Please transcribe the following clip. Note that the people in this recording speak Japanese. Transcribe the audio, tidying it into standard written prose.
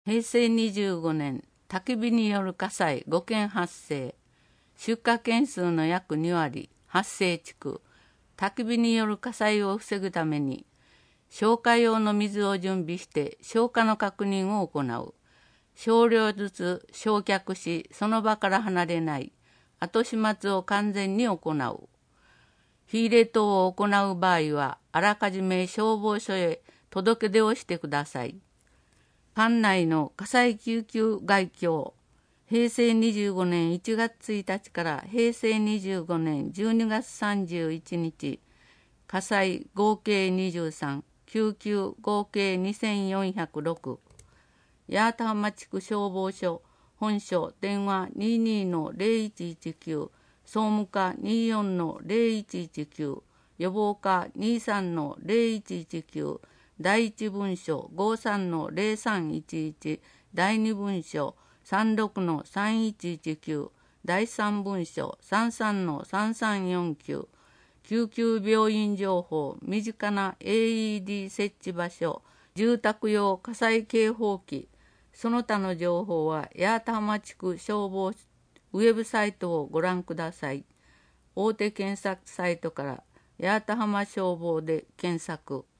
平成25年、焚き火による火災5件発生。出火件数の約2割、発生地区。焚き火による火災を防ぐために、消火用の水を準備して消火の確認を行う。少量ずつ焼却し、その場から離れない。後始末を完全に行う。火入れ等を行う場合は、あらかじめ消防署へ届け出をしてください。管内の火災救急概況。平成25年1月1日から平成25年12月31日、火災合計23、救急合計2406。八幡浜地区消防署本署電話 22-0119、総務課 24-0119、予防課 23-0119、第一文書 53-0311、第二文書 36-3119、第三文書 33-3349、救急病院情報、身近な AED 設置場所、住宅用火災警報器、その他の情報は八幡浜地区消防ウェブサイトをご覧ください。大手検索サイトから八幡浜消防で検索。